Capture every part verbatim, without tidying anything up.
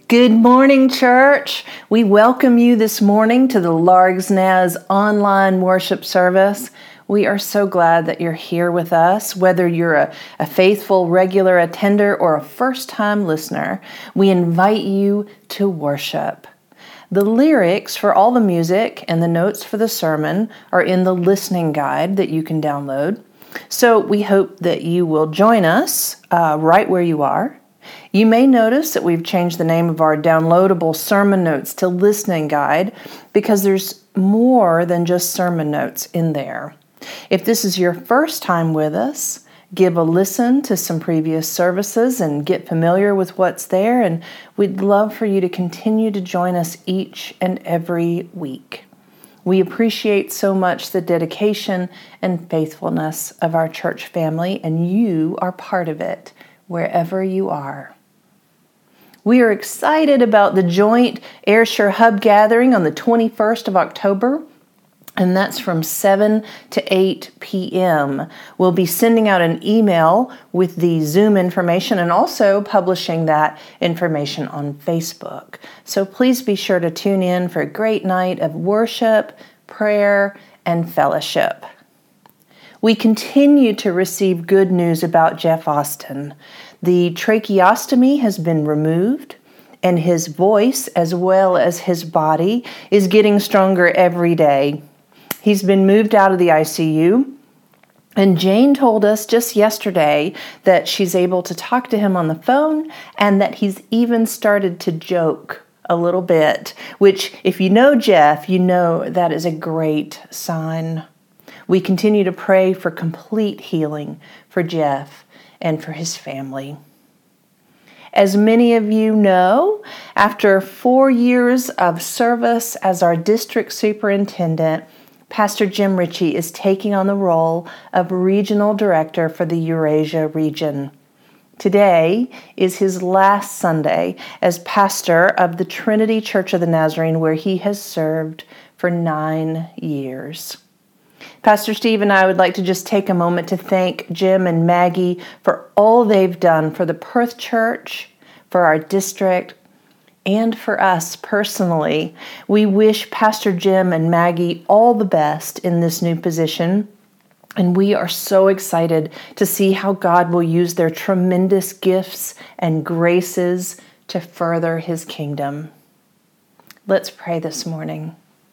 Good morning, church. We welcome you this morning to the Largsnaz online worship service. We are so glad that you're here with us. Whether you're a, a faithful, regular attender or a first-time listener, we invite you to worship. The lyrics for all the music and the notes for the sermon are in the listening guide that you can download. So we hope that you will join us uh, right where you are. You may notice that we've changed the name of our downloadable sermon notes to listening guide because there's more than just sermon notes in there. If this is your first time with us, give a listen to some previous services and get familiar with what's there, and we'd love for you to continue to join us each and every week. We appreciate so much the dedication and faithfulness of our church family, and you are part of it wherever you are. We are excited about the joint Ayrshire Hub gathering on the twenty-first of October, and that's from seven to eight p.m. We'll be sending out an email with the Zoom information and also publishing that information on Facebook. So please be sure to tune in for a great night of worship, prayer, and fellowship. We continue to receive good news about Jeff Austin. The tracheostomy has been removed, and his voice, as well as his body, is getting stronger every day. He's been moved out of the I C U, and Jane told us just yesterday that she's able to talk to him on the phone and that he's even started to joke a little bit, which, if you know Jeff, you know that is a great sign. We continue to pray for complete healing for Jeff and for his family. As many of you know, after four years of service as our district superintendent, Pastor Jim Ritchie is taking on the role of regional director for the Eurasia region. Today is his last Sunday as pastor of the Trinity Church of the Nazarene, where he has served for nine years. Pastor Steve and I would like to just take a moment to thank Jim and Maggie for all they've done for the Perth Church, for our district, and for us personally. We wish Pastor Jim and Maggie all the best in this new position, and we are so excited to see how God will use their tremendous gifts and graces to further His kingdom. Let's pray this morning.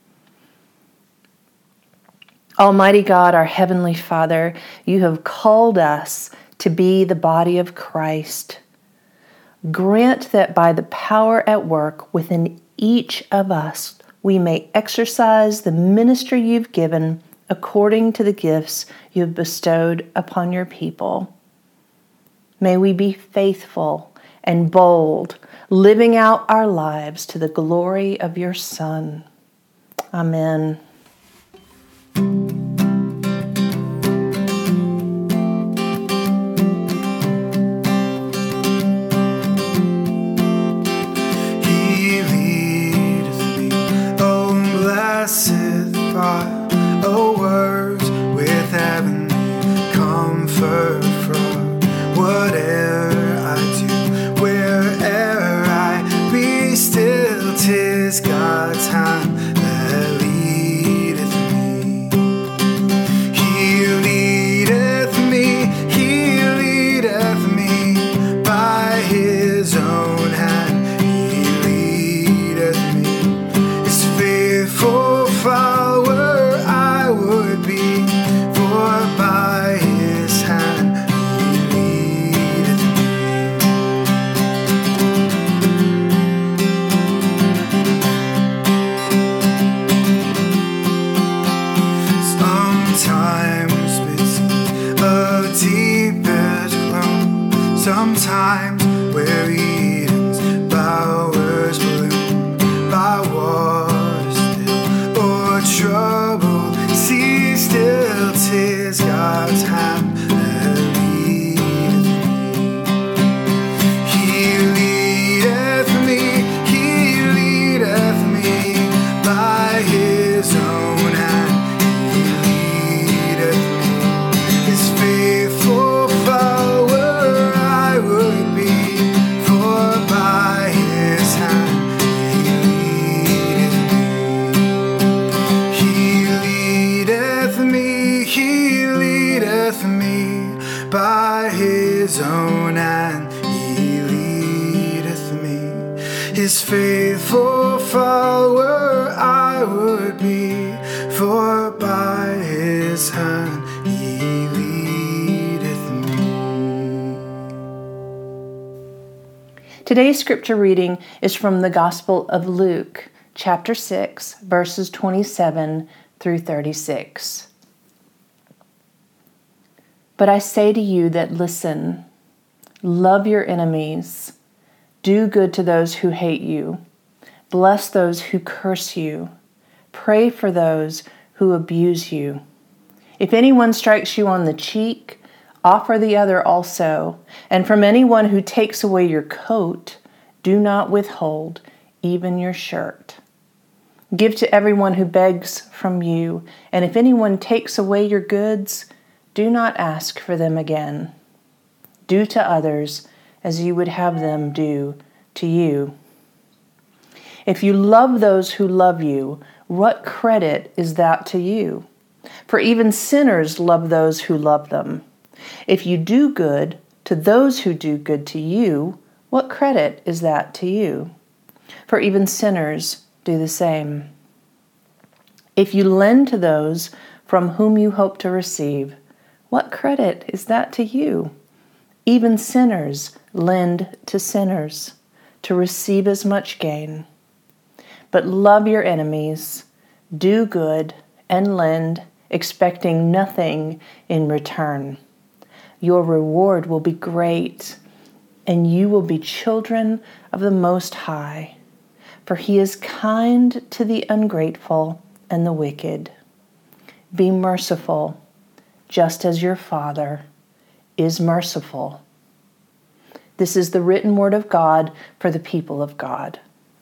Almighty God, our Heavenly Father, you have called us to be the body of Christ. Grant that by the power at work within each of us, we may exercise the ministry you've given according to the gifts you've bestowed upon your people. May we be faithful and bold, living out our lives to the glory of your Son. Amen. God's hand that leadeth me. He leadeth me, He leadeth me by His own hand. He leadeth me. His faithful follower I would be, for by His hand He leadeth me. Sometimes where Eden's bowers bloom, by water still or troubled sea still, 'tis God's hand that leadeth me. He leadeth me, He leadeth me by His own hand. He leadeth me. His faithful follower I would be, for by his own hand he leadeth me. His faithful follower I would be, for by his hand he leadeth me. Today's scripture reading is from the Gospel of Luke, chapter six, verses twenty-seven through thirty-six. But I say to you that listen, love your enemies, do good to those who hate you, bless those who curse you, pray for those who abuse you. If anyone strikes you on the cheek, offer the other also, and from anyone who takes away your coat, do not withhold even your shirt. Give to everyone who begs from you, and if anyone takes away your goods, do not ask for them again. Do to others as you would have them do to you. If you love those who love you, what credit is that to you? For even sinners love those who love them. If you do good to those who do good to you, what credit is that to you? For even sinners do the same. If you lend to those from whom you hope to receive, what credit is that to you? Even sinners lend to sinners to receive as much gain. But love your enemies, do good, and lend, expecting nothing in return. Your reward will be great, and you will be children of the Most High, for He is kind to the ungrateful and the wicked. Be merciful, just as your Father is merciful. This is the written word of God for the people of God.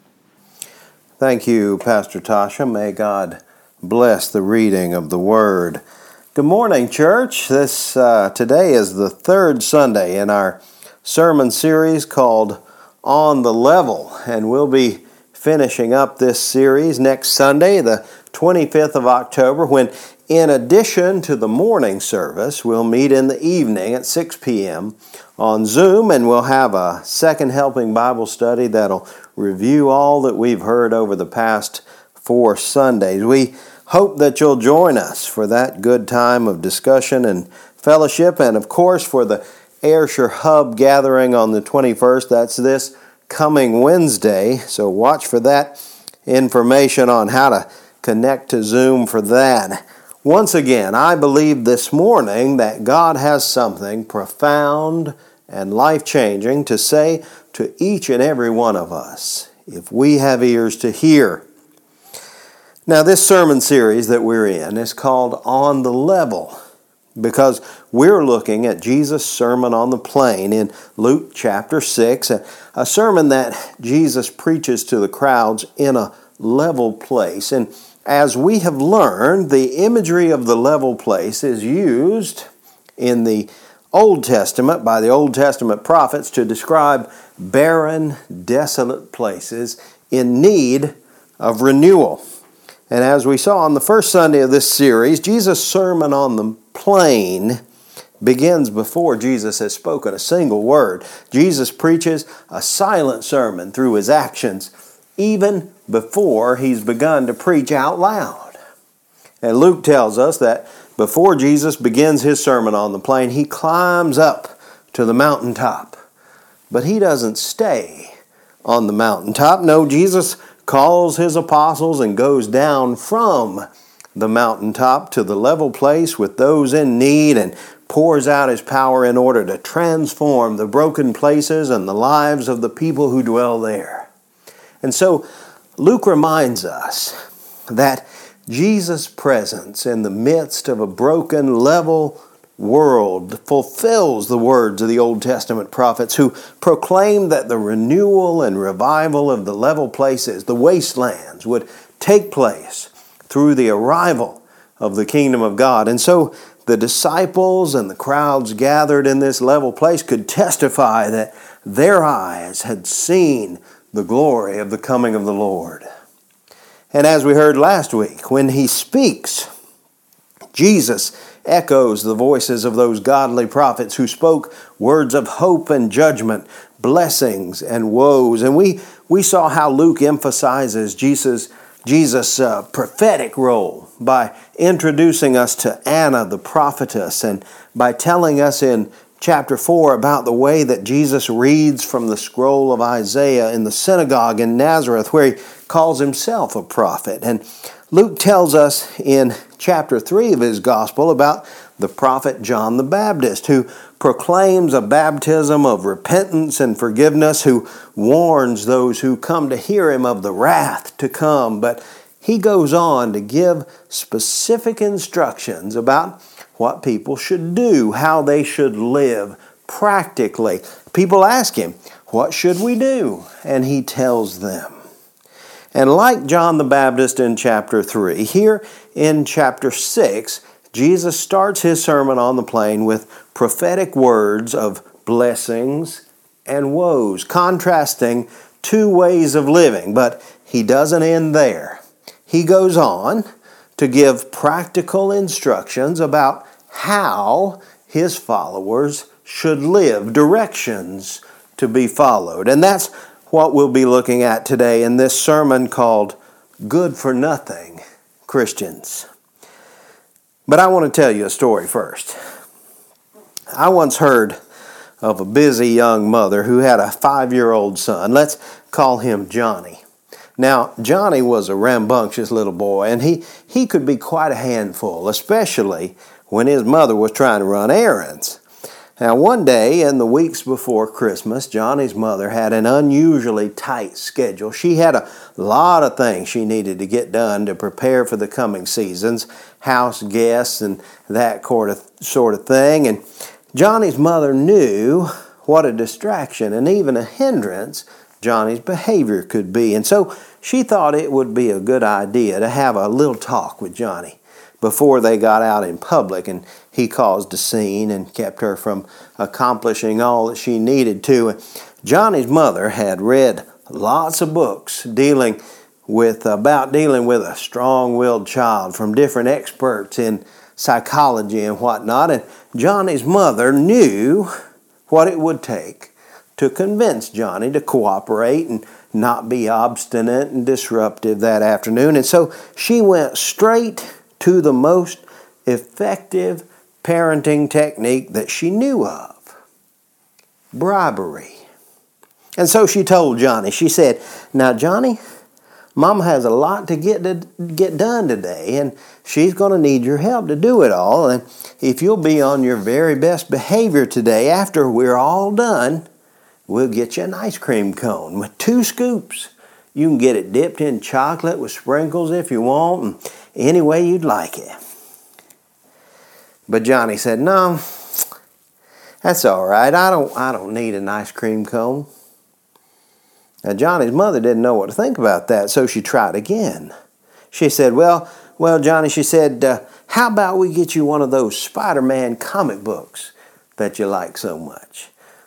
Thank you, Pastor Tasha. May God bless the reading of the Word. Good morning, church. This uh, today is the third Sunday in our sermon series called On the Level, and we'll be finishing up this series next Sunday, the twenty-fifth of October, when in addition to the morning service, we'll meet in the evening at six p.m. on Zoom, and we'll have a second helping Bible study that'll review all that we've heard over the past four Sundays. We hope that you'll join us for that good time of discussion and fellowship, and of course for the Ayrshire Hub gathering on the twenty-first. That's this coming Wednesday, so watch for that information on how to connect to Zoom for that. Once again, I believe this morning that God has something profound and life-changing to say to each and every one of us, if we have ears to hear. Now, this sermon series that we're in is called On the Level, because we're looking at Jesus' Sermon on the Plain in Luke chapter six, a sermon that Jesus preaches to the crowds in a level place. And as we have learned, the imagery of the level place is used in the Old Testament by the Old Testament prophets to describe barren, desolate places in need of renewal. And as we saw on the first Sunday of this series, Jesus' Sermon on the Plain begins before Jesus has spoken a single word. Jesus preaches a silent sermon through his actions, even before he's begun to preach out loud. And Luke tells us that before Jesus begins his Sermon on the Plain, he climbs up to the mountaintop. But he doesn't stay on the mountaintop. No, Jesus calls his apostles and goes down from the mountaintop to the level place with those in need and pours out his power in order to transform the broken places and the lives of the people who dwell there. And so Luke reminds us that Jesus' presence in the midst of a broken, level world fulfills the words of the Old Testament prophets who proclaimed that the renewal and revival of the level places, the wastelands, would take place through the arrival of the kingdom of God. And so the disciples and the crowds gathered in this level place could testify that their eyes had seen the glory of the coming of the Lord. And as we heard last week, when he speaks, Jesus echoes the voices of those godly prophets who spoke words of hope and judgment, blessings and woes. And we, we saw how Luke emphasizes Jesus' Jesus' uh, prophetic role by introducing us to Anna the prophetess and by telling us in chapter four about the way that Jesus reads from the scroll of Isaiah in the synagogue in Nazareth, where he calls himself a prophet. And Luke tells us in chapter three of his gospel about the prophet John the Baptist, who proclaims a baptism of repentance and forgiveness, who warns those who come to hear him of the wrath to come. But he goes on to give specific instructions about what people should do, how they should live practically. People ask him, "What should we do?" And he tells them. And like John the Baptist in chapter three, here in chapter six, Jesus starts his Sermon on the Plain with prophetic words of blessings and woes, contrasting two ways of living. But he doesn't end there. He goes on to give practical instructions about how his followers should live, directions to be followed. And that's what we'll be looking at today in this sermon called Good for Nothing Christians. But I want to tell you a story first. I once heard of a busy young mother who had a five-year-old son. Let's call him Johnny. Now, Johnny was a rambunctious little boy, and he, he could be quite a handful, especially when his mother was trying to run errands. Now, one day in the weeks before Christmas, Johnny's mother had an unusually tight schedule. She had a lot of things she needed to get done to prepare for the coming seasons, house guests and that sort of thing. And Johnny's mother knew what a distraction and even a hindrance Johnny's behavior could be. And so she thought it would be a good idea to have a little talk with Johnny before they got out in public, and he caused a scene and kept her from accomplishing all that she needed to. Johnny's mother had read lots of books dealing with about dealing with a strong-willed child from different experts in psychology and whatnot, and Johnny's mother knew what it would take to convince Johnny to cooperate and not be obstinate and disruptive that afternoon. And so she went straight to the most effective parenting technique that she knew of: bribery. And so she told Johnny, she said, "Now, Johnny, Mama has a lot to get to get done today, and she's going to need your help to do it all. And if you'll be on your very best behavior today, after we're all done, we'll get you an ice cream cone with two scoops. You can get it dipped in chocolate with sprinkles if you want, and any way you'd like it." But Johnny said, "No, that's all right. I don't, I don't need an ice cream cone." Now, Johnny's mother didn't know what to think about that, so she tried again. She said, well, well, Johnny, she said, uh, how about we get you one of those Spider-Man comic books that you like so much?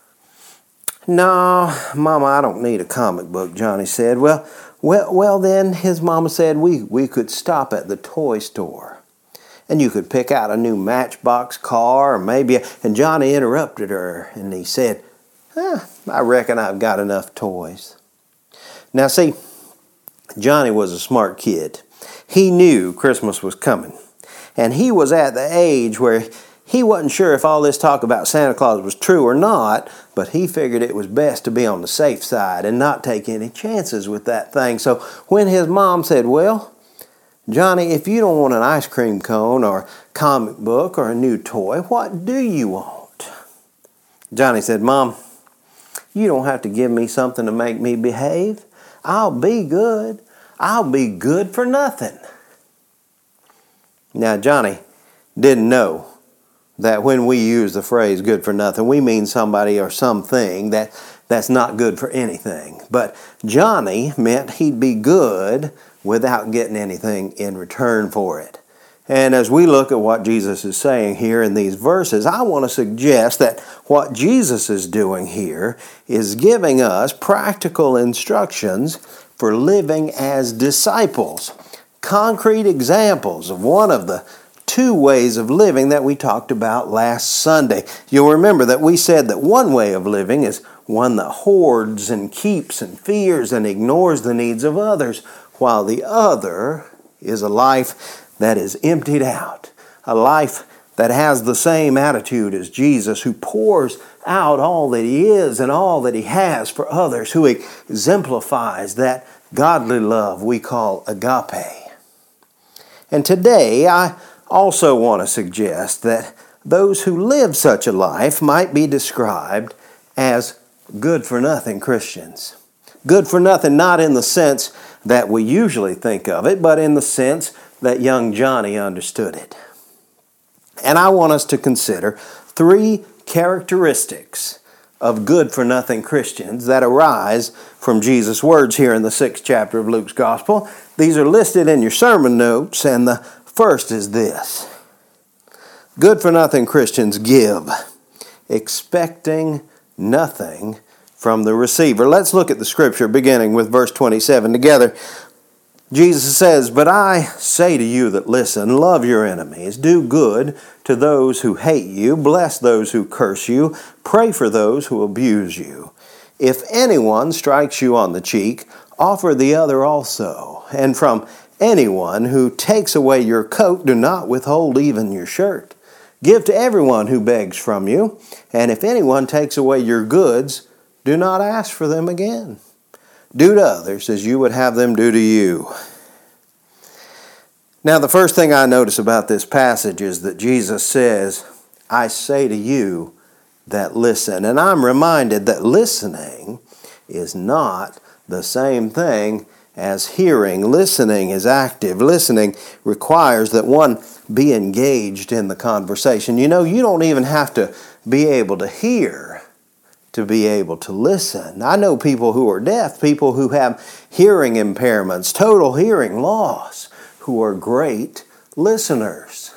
"No, Mama, I don't need a comic book," Johnny said. Well, well, well, then his mama said we, we could stop at the toy store, and you could pick out a new Matchbox car, or maybe, a, and Johnny interrupted her, and he said, eh, "I reckon I've got enough toys." Now, see, Johnny was a smart kid. He knew Christmas was coming, and he was at the age where he wasn't sure if all this talk about Santa Claus was true or not, but he figured it was best to be on the safe side and not take any chances with that thing. So when his mom said, "Well, Johnny, if you don't want an ice cream cone or a comic book or a new toy, what do you want?" Johnny said, "Mom, you don't have to give me something to make me behave. I'll be good. I'll be good for nothing." Now, Johnny didn't know that when we use the phrase good for nothing, we mean somebody or something that, that's not good for anything. But Johnny meant he'd be good without getting anything in return for it. And as we look at what Jesus is saying here in these verses, I want to suggest that what Jesus is doing here is giving us practical instructions for living as disciples. Concrete examples of one of the two ways of living that we talked about last Sunday. You'll remember that we said that one way of living is one that hoards and keeps and fears and ignores the needs of others, while the other is a life that is emptied out, a life that has the same attitude as Jesus, who pours out all that He is and all that He has for others, who exemplifies that godly love we call agape. And today I also want to suggest that those who live such a life might be described as good-for-nothing Christians. Good for nothing not in the sense that we usually think of it, but in the sense that young Johnny understood it. And I want us to consider three characteristics of good-for-nothing Christians that arise from Jesus' words here in the sixth chapter of Luke's Gospel. These are listed in your sermon notes, and the first is this. Good-for-nothing Christians give, expecting nothing from the receiver. Let's look at the scripture beginning with verse twenty-seven together. Jesus says, "But I say to you that listen, love your enemies, do good to those who hate you, bless those who curse you, pray for those who abuse you. If anyone strikes you on the cheek, offer the other also. And from anyone who takes away your coat, do not withhold even your shirt. Give to everyone who begs from you, and if anyone takes away your goods, do not ask for them again. Do to others as you would have them do to you." Now, the first thing I notice about this passage is that Jesus says, "I say to you that listen." And I'm reminded that listening is not the same thing as hearing. Listening is active. Listening requires that one be engaged in the conversation. You know, you don't even have to be able to hear to be able to listen. I know people who are deaf, people who have hearing impairments, total hearing loss, who are great listeners.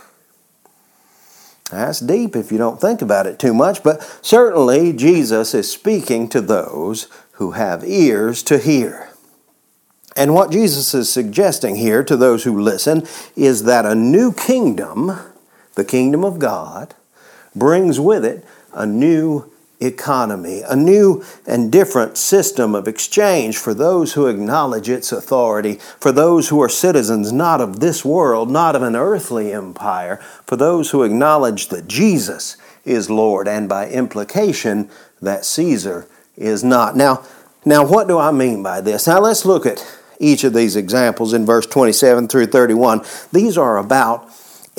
That's deep if you don't think about it too much, but certainly Jesus is speaking to those who have ears to hear. And what Jesus is suggesting here to those who listen is that a new kingdom, the kingdom of God, brings with it a new economy, a new and different system of exchange for those who acknowledge its authority, for those who are citizens not of this world, not of an earthly empire, for those who acknowledge that Jesus is Lord, and by implication that Caesar is not. Now, now what do I mean by this? Now let's look at each of these examples in verse twenty-seven through thirty-one. These are about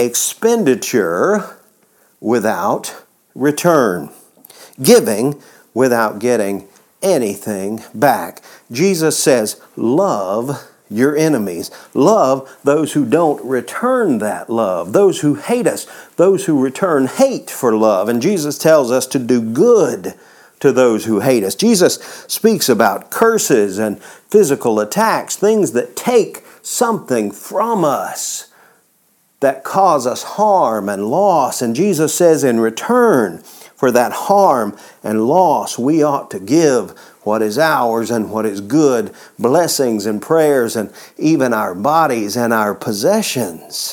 expenditure without return. Giving without getting anything back. Jesus says, love your enemies. Love those who don't return that love. Those who hate us. Those who return hate for love. And Jesus tells us to do good to those who hate us. Jesus speaks about curses and physical attacks, things that take something from us, that cause us harm and loss. And Jesus says in return for that harm and loss, we ought to give what is ours and what is good, blessings and prayers, and even our bodies and our possessions.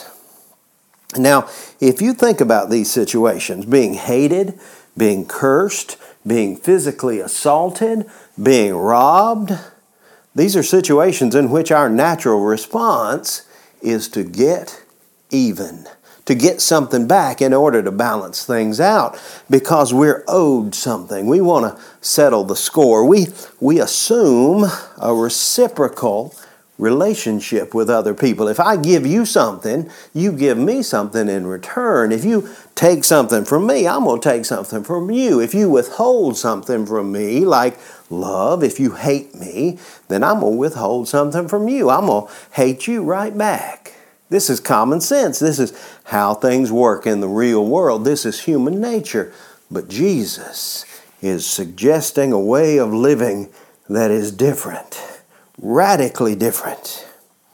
Now, if you think about these situations, being hated, being cursed, being physically assaulted, being robbed, these are situations in which our natural response is to get even, to get something back in order to balance things out, because we're owed something. We want to settle the score. We, we assume a reciprocal relationship with other people. If I give you something, you give me something in return. If you take something from me, I'm going to take something from you. If you withhold something from me, like love, if you hate me, then I'm going to withhold something from you. I'm going to hate you right back. This is common sense. This is how things work in the real world. This is human nature. But Jesus is suggesting a way of living that is different, radically different.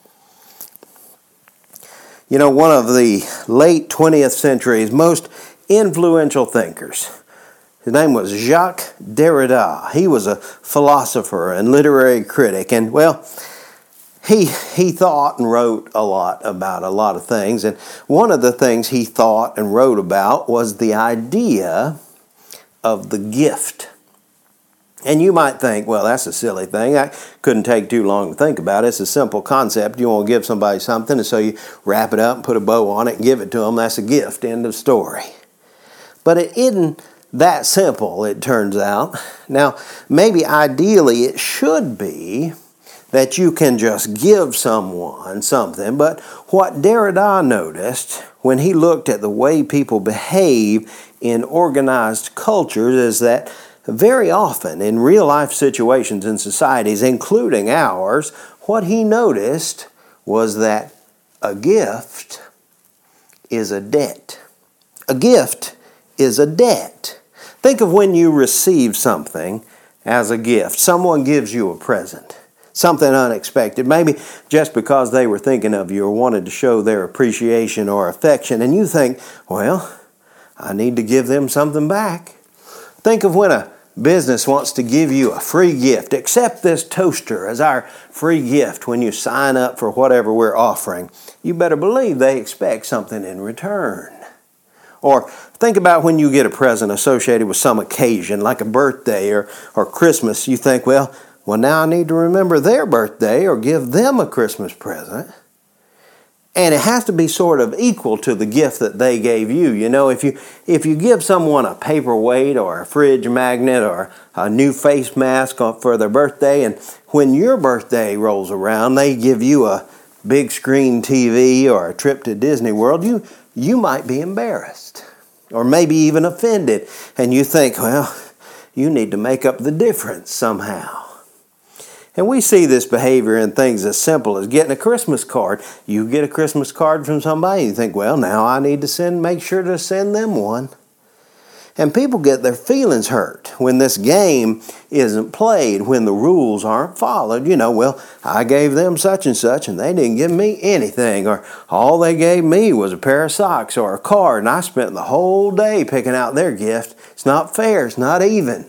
You know, one of the late twentieth century's most influential thinkers, his name was Jacques Derrida. He was a philosopher and literary critic. And, well, he he thought and wrote a lot about a lot of things, and one of the things he thought and wrote about was the idea of the gift. And you might think, well, that's a silly thing. I couldn't take too long to think about it. It's a simple concept. You want to give somebody something, and so you wrap it up and put a bow on it and give it to them. That's a gift. End of story. But it isn't that simple, it turns out. Now, maybe ideally it should be that you can just give someone something, but what Derrida noticed when he looked at the way people behave in organized cultures is that very often in real-life situations in societies, including ours, what he noticed was that a gift is a debt. A gift is a debt. Think of when you receive something as a gift. Someone gives you a present, something unexpected, maybe just because they were thinking of you or wanted to show their appreciation or affection, and you think, well, I need to give them something back. Think of when a business wants to give you a free gift. Accept this toaster as our free gift when you sign up for whatever we're offering. You better believe they expect something in return. Or think about when you get a present associated with some occasion, like a birthday or, or Christmas. You think, well, well, now I need to remember their birthday or give them a Christmas present. And it has to be sort of equal to the gift that they gave you. You know, if you if you give someone a paperweight or a fridge magnet or a new face mask for their birthday, and when your birthday rolls around, they give you a big screen T V or a trip to Disney World, you you might be embarrassed or maybe even offended. And you think, well, you need to make up the difference somehow. And we see this behavior in things as simple as getting a Christmas card. You get a Christmas card from somebody, you think, well, now I need to send, make sure to send them one. And people get their feelings hurt when this game isn't played, when the rules aren't followed. You know, well, I gave them such and such and they didn't give me anything. Or all they gave me was a pair of socks or a card, and I spent the whole day picking out their gift. It's not fair. It's not even.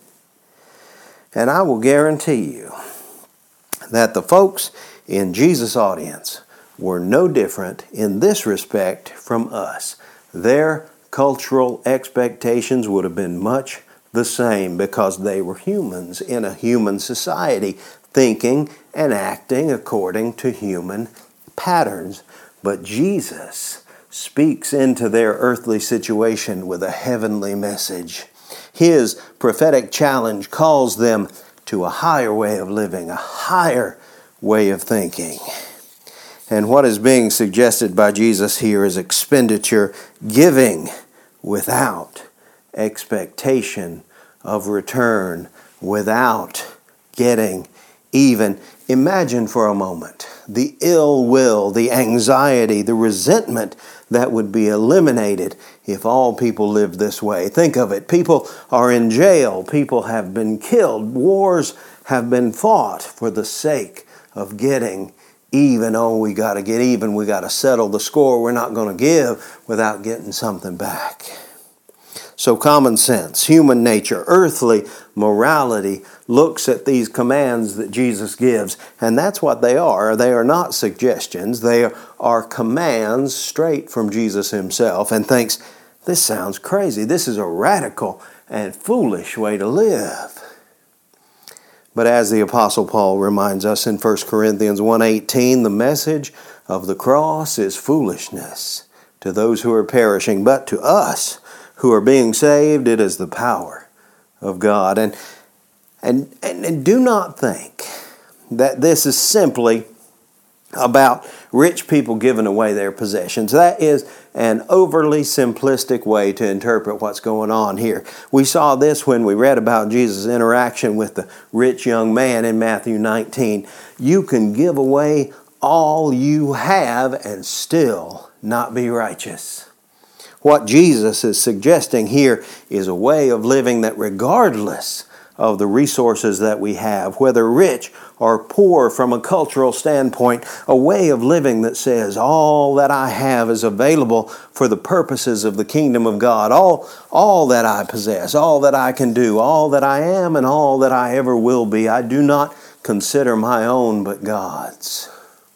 And I will guarantee you that the folks in Jesus' audience were no different in this respect from us. Their cultural expectations would have been much the same because they were humans in a human society, thinking and acting according to human patterns. But Jesus speaks into their earthly situation with a heavenly message. His prophetic challenge calls them to a higher way of living, a higher way of thinking. And what is being suggested by Jesus here is expenditure, giving without expectation of return, without getting even. Imagine for a moment the ill will, the anxiety, the resentment that would be eliminated if all people lived this way. Think of it. People are in jail. People have been killed. Wars have been fought for the sake of getting even. Oh, we got to get even. We got to settle the score. We're not going to give without getting something back. So common sense, human nature, earthly morality looks at these commands that Jesus gives, and that's what they are. They are not suggestions. They are commands straight from Jesus himself, and thinks, this sounds crazy. This is a radical and foolish way to live. But as the Apostle Paul reminds us in First Corinthians one eighteen, the message of the cross is foolishness to those who are perishing, but to us who are being saved, it is the power of God. And, and, and, and do not think that this is simply about rich people giving away their possessions. That is an overly simplistic way to interpret what's going on here. We saw this when we read about Jesus' interaction with the rich young man in Matthew nineteen. You can give away all you have and still not be righteous. What Jesus is suggesting here is a way of living that regardless of the resources that we have, whether rich or poor from a cultural standpoint, a way of living that says all that I have is available for the purposes of the kingdom of God. All, all that I possess, all that I can do, all that I am and all that I ever will be, I do not consider my own but God's.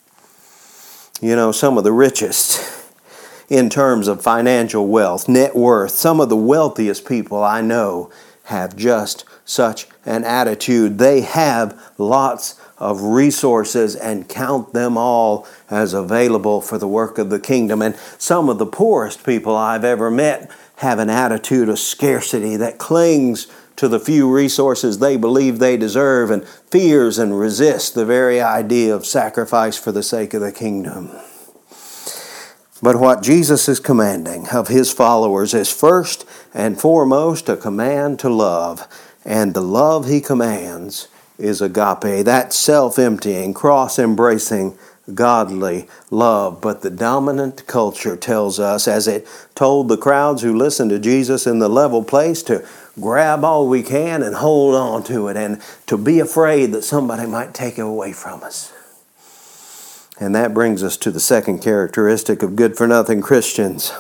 You know, some of the richest in terms of financial wealth, net worth, some of the wealthiest people I know have just such an attitude. They have lots of resources and count them all as available for the work of the kingdom. And some of the poorest people I've ever met have an attitude of scarcity that clings to the few resources they believe they deserve and fears and resists the very idea of sacrifice for the sake of the kingdom. But what Jesus is commanding of His followers is first and foremost a command to love. And the love He commands is agape, that self-emptying, cross-embracing, godly love. But the dominant culture tells us, as it told the crowds who listened to Jesus in the level place, to grab all we can and hold on to it, and to be afraid that somebody might take it away from us. And that brings us to the second characteristic of good-for-nothing Christians.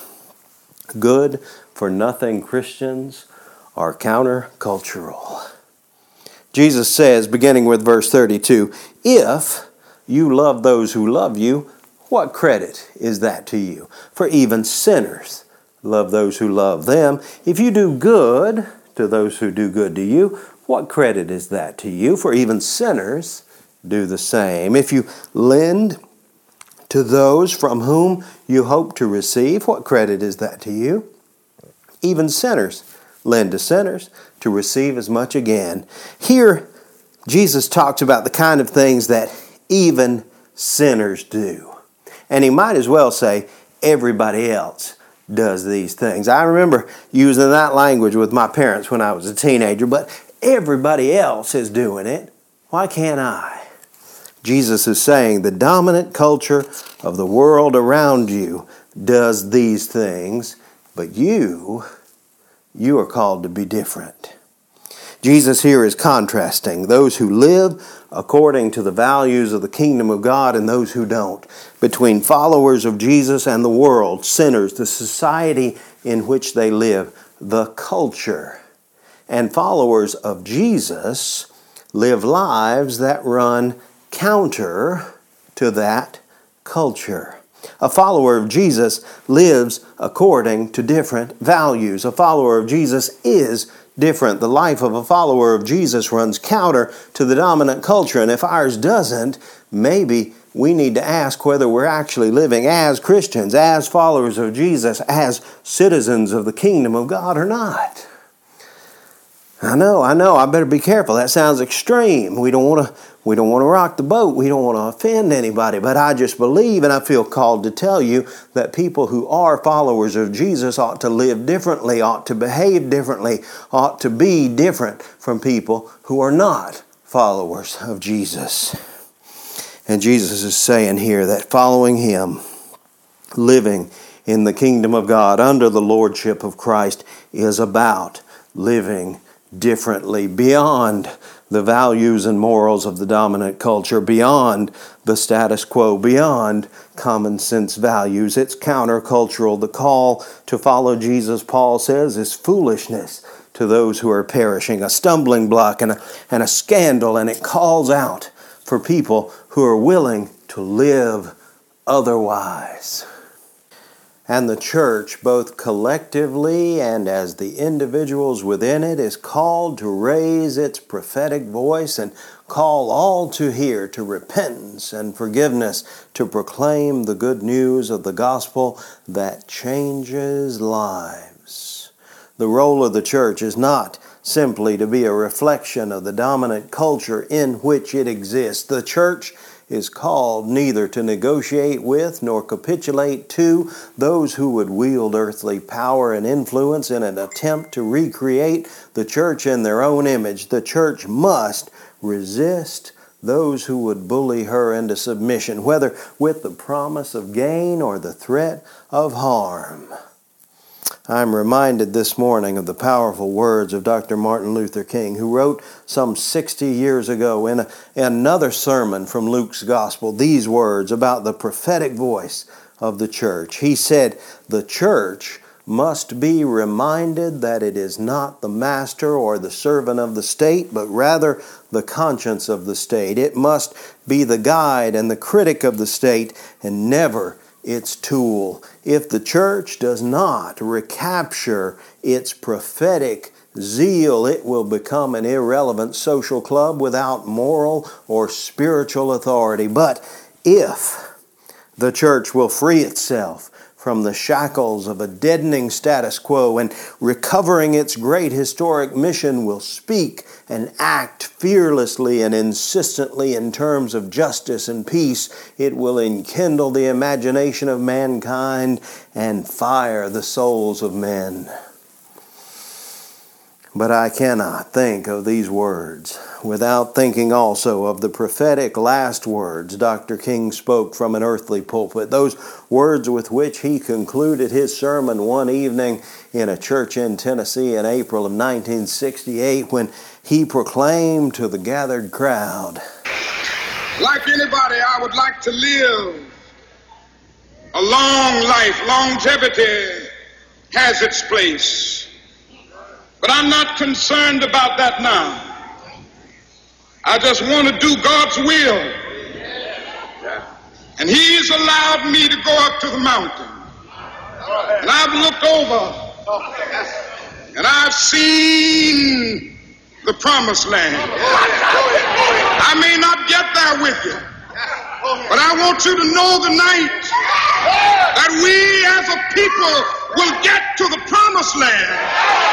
Good-for-nothing Christians are countercultural. Jesus says, beginning with verse thirty-two, if you love those who love you, what credit is that to you? For even sinners love those who love them. If you do good to those who do good to you, what credit is that to you? For even sinners do the same. If you lend to those from whom you hope to receive, what credit is that to you? Even sinners lend to sinners to receive as much again. Here, Jesus talks about the kind of things that even sinners do. And He might as well say, everybody else does these things. I remember using that language with my parents when I was a teenager, but everybody else is doing it. Why can't I? Jesus is saying the dominant culture of the world around you does these things, but you, you are called to be different. Jesus here is contrasting those who live according to the values of the kingdom of God and those who don't, between followers of Jesus and the world, sinners, the society in which they live, the culture. And followers of Jesus live lives that run counter to that culture. A follower of Jesus lives according to different values. A follower of Jesus is different. The life of a follower of Jesus runs counter to the dominant culture. And if ours doesn't, maybe we need to ask whether we're actually living as Christians, as followers of Jesus, as citizens of the kingdom of God or not. I know, I know, I better be careful. That sounds extreme. We don't want to we don't want to rock the boat. We don't want to offend anybody. But I just believe and I feel called to tell you that people who are followers of Jesus ought to live differently, ought to behave differently, ought to be different from people who are not followers of Jesus. And Jesus is saying here that following Him, living in the kingdom of God under the lordship of Christ, is about living differently, beyond the values and morals of the dominant culture, beyond the status quo, beyond common sense values. It's countercultural. The call to follow Jesus, Paul says, is foolishness to those who are perishing, a stumbling block and a, and a scandal, and it calls out for people who are willing to live otherwise. And the church, both collectively and as the individuals within it, is called to raise its prophetic voice and call all to hear to repentance and forgiveness, to proclaim the good news of the gospel that changes lives. The role of the church is not simply to be a reflection of the dominant culture in which it exists. The church is called neither to negotiate with nor capitulate to those who would wield earthly power and influence in an attempt to recreate the church in their own image. The church must resist those who would bully her into submission, whether with the promise of gain or the threat of harm. I'm reminded this morning of the powerful words of Doctor Martin Luther King, who wrote some sixty years ago in, a, in another sermon from Luke's Gospel these words about the prophetic voice of the church. He said, "The church must be reminded that it is not the master or the servant of the state, but rather the conscience of the state. It must be the guide and the critic of the state, and never its tool. If the church does not recapture its prophetic zeal, it will become an irrelevant social club without moral or spiritual authority. But if the church will free itself from the shackles of a deadening status quo and, recovering its great historic mission, will speak and act fearlessly and insistently in terms of justice and peace, it will enkindle the imagination of mankind and fire the souls of men. But I cannot think of these words without thinking also of the prophetic last words Doctor King spoke from an earthly pulpit, those words with which he concluded his sermon one evening in a church in Tennessee in April of nineteen sixty-eight, when he proclaimed to the gathered crowd, "Like anybody, I would like to live a long life. Longevity has its place. But I'm not concerned about that now. I just want to do God's will. And He's allowed me to go up to the mountain. And I've looked over and I've seen the promised land. I may not get there with you, but I want you to know tonight that we as a people will get to the promised land.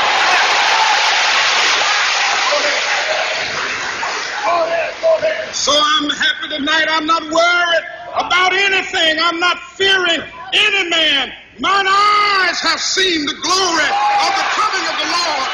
So I'm happy tonight. I'm not worried about anything. I'm not fearing any man. Mine eyes have seen the glory of the coming of the Lord."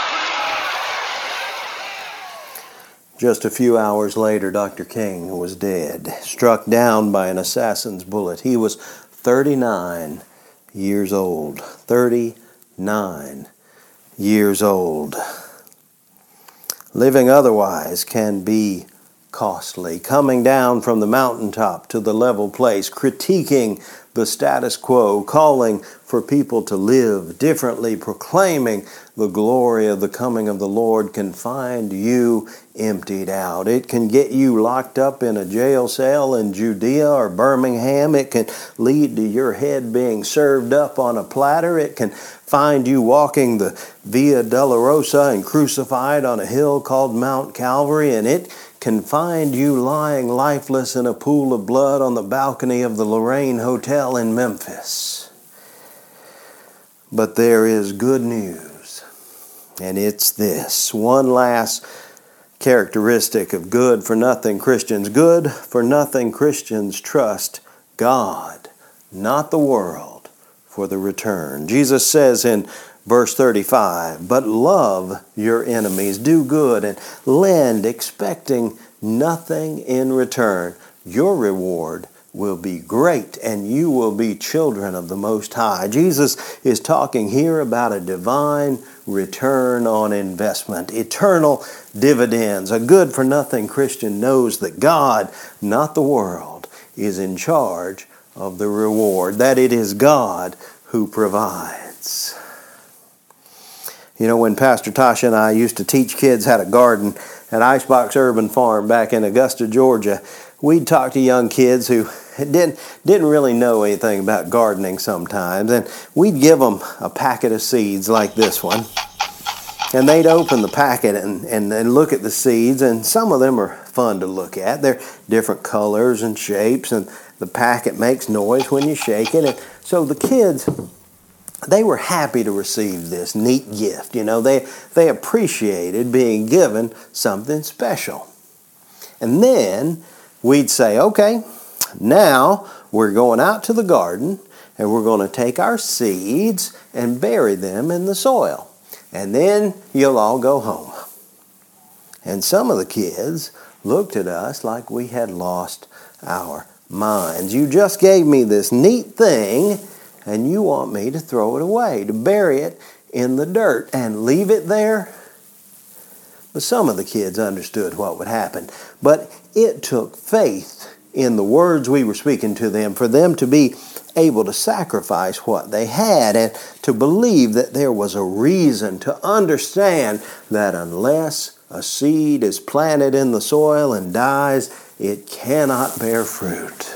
Just a few hours later, Doctor King was dead, struck down by an assassin's bullet. He was thirty-nine years old. thirty-nine years old. Living otherwise can be costly. Coming down from the mountaintop to the level place, critiquing the status quo, calling for people to live differently, proclaiming the glory of the coming of the Lord, can find you emptied out. It can get you locked up in a jail cell in Judea or Birmingham. It can lead to your head being served up on a platter. It can find you walking the Via Dolorosa and crucified on a hill called Mount Calvary, and it can find you lying lifeless in a pool of blood on the balcony of the Lorraine Hotel in Memphis. But there is good news, and it's this. One last characteristic of good-for-nothing Christians. Good-for-nothing Christians trust God, not the world, for the return. Jesus says in verse thirty-five, "But love your enemies, do good, and lend, expecting nothing in return. Your reward will be great, and you will be children of the Most High." Jesus is talking here about a divine return on investment, eternal dividends. A good-for-nothing Christian knows that God, not the world, is in charge of the reward, that it is God who provides. You know, when Pastor Tasha and I used to teach kids how to garden at Icebox Urban Farm back in Augusta, Georgia, we'd talk to young kids who didn't, didn't really know anything about gardening sometimes, and we'd give them a packet of seeds like this one, and they'd open the packet and, and, and look at the seeds, and some of them are fun to look at. They're different colors and shapes, and the packet makes noise when you shake it, and so the kids, they were happy to receive this neat gift. You know, they, they appreciated being given something special. And then we'd say, okay, now we're going out to the garden and we're going to take our seeds and bury them in the soil. And then you'll all go home. And some of the kids looked at us like we had lost our minds. You just gave me this neat thing, and you want me to throw it away, to bury it in the dirt and leave it there? But some of the kids understood what would happen. But it took faith in the words we were speaking to them, for them to be able to sacrifice what they had and to believe that there was a reason, to understand that unless a seed is planted in the soil and dies, it cannot bear fruit.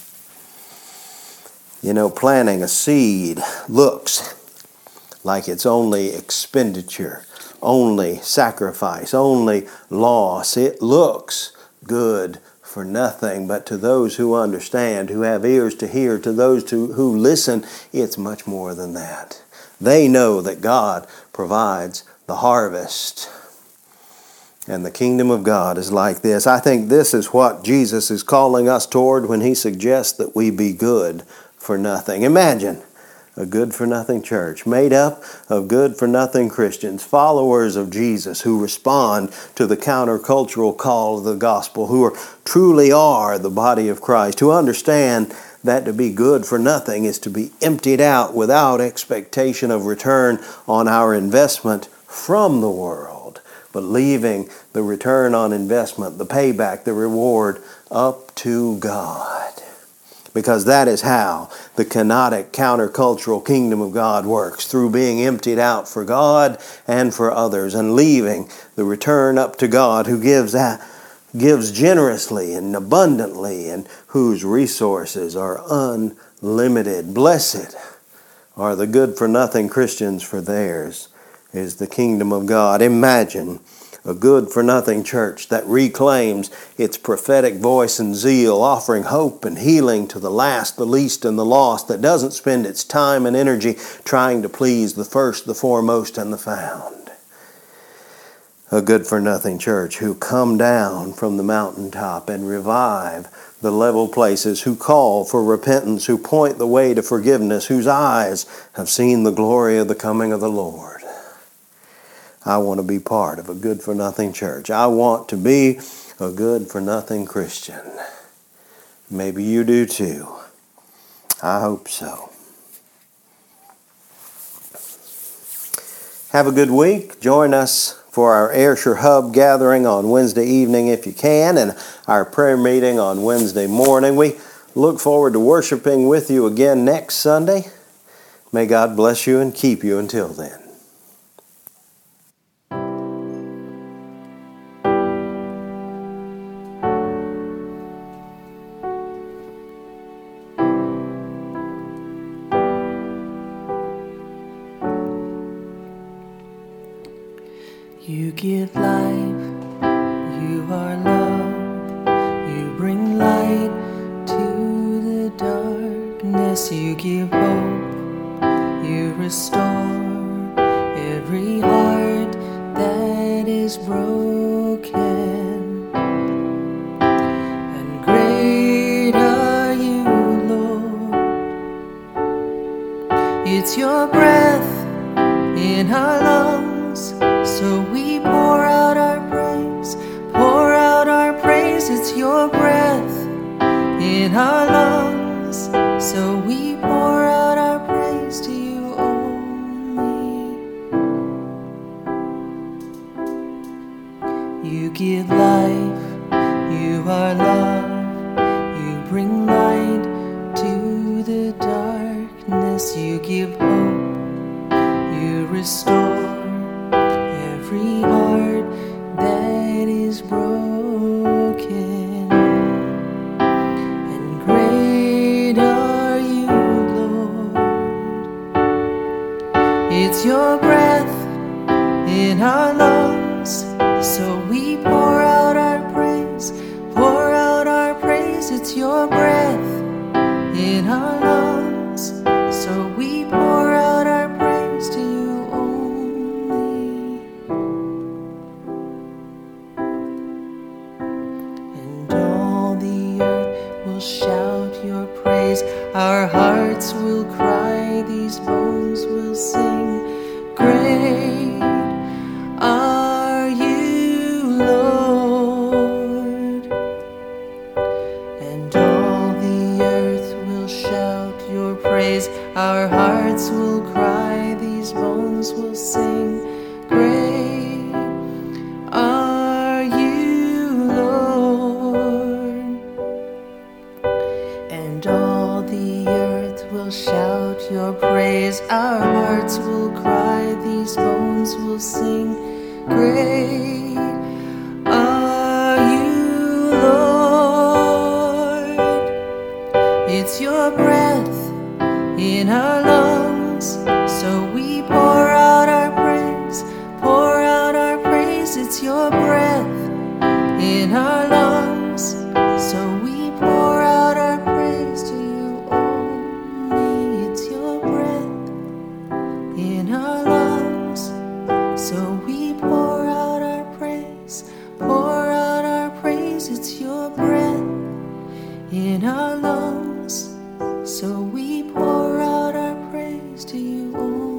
You know, planting a seed looks like it's only expenditure, only sacrifice, only loss. It looks good for nothing, but to those who understand, who have ears to hear, to those to, who listen, it's much more than that. They know that God provides the harvest. And the kingdom of God is like this. I think this is what Jesus is calling us toward when he suggests that we be good for nothing. Imagine a good-for-nothing church made up of good-for-nothing Christians, followers of Jesus who respond to the countercultural call of the gospel, who are, truly are the body of Christ, who understand that to be good for nothing is to be emptied out without expectation of return on our investment from the world, but leaving the return on investment, the payback, the reward up to God. Because that is how the kenotic, countercultural kingdom of God works, through being emptied out for God and for others and leaving the return up to God, who gives that, gives generously and abundantly, and whose resources are unlimited. Blessed are the good-for-nothing Christians, for theirs is the kingdom of God. Imagine a good-for-nothing church that reclaims its prophetic voice and zeal, offering hope and healing to the last, the least, and the lost, that doesn't spend its time and energy trying to please the first, the foremost, and the found. A good-for-nothing church who come down from the mountaintop and revive the level places, who call for repentance, who point the way to forgiveness, whose eyes have seen the glory of the coming of the Lord. I want to be part of a good-for-nothing church. I want to be a good-for-nothing Christian. Maybe you do too. I hope so. Have a good week. Join us for our Ayrshire Hub gathering on Wednesday evening if you can, and our prayer meeting on Wednesday morning. We look forward to worshiping with you again next Sunday. May God bless you and keep you until then. You give life, you are love, you bring light to the darkness, you give hope, you restore every heart that is broken. And great are you, Lord. It's your breath in our lungs, so we pour out our praise, pour out our praise. It's your breath in our lungs, so we pour out our praise to you only. You give life, you are love, you bring light to the darkness, you give hope, you restore every heart that is broken. And great are you, Lord. It's your breath in our lungs, so we pour out our praise, pour out our praise. It's your breath in our lungs, so we pour out our praise to you only. And all the earth will shout your praise, our hearts will cry, these bones will sing. Great are you, Lord. And all the earth will shout your praise, our hearts will cry, these bones will sing. Great are you, Lord. your breath in our lungs, so we pour out our praise to you only. It's your breath in our lungs, so we pour out our praise, pour out our praise. It's your breath in our lungs, so we pour out our praise to you only.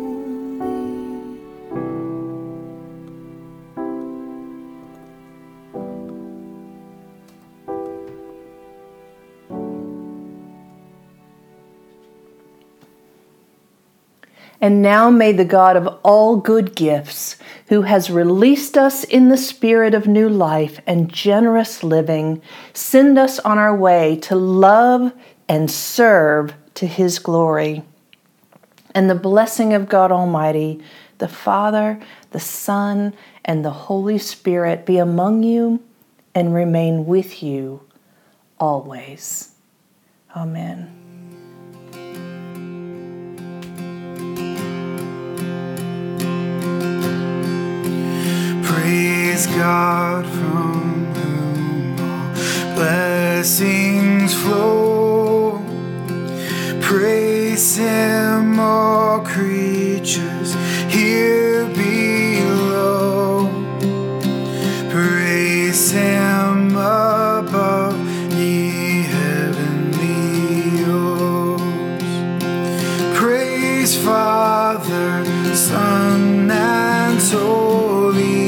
And now may the God of all good gifts, who has released us in the spirit of new life and generous living, send us on our way to love and serve to his glory. And the blessing of God Almighty, the Father, the Son, and the Holy Spirit be among you and remain with you always. Amen. Praise God from whom all blessings flow. Praise him, all creatures here below. Praise him above, ye heavenly hosts. Praise Father, Son, and Holy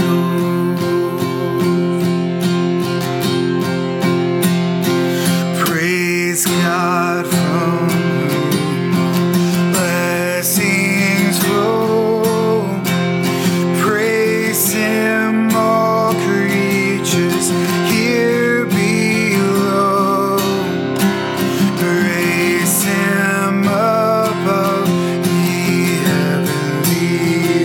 Ghost. Praise God from whom all blessings flow. Praise him, all creatures here below. Praise him above, ye heavenly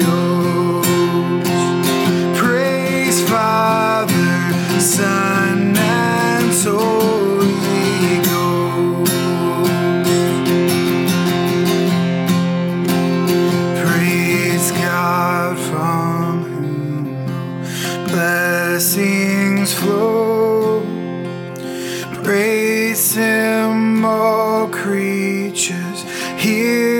hosts. Praise Father, Son, and Holy Ghost. Praise God from whom all blessings flow. Praise him, all creatures here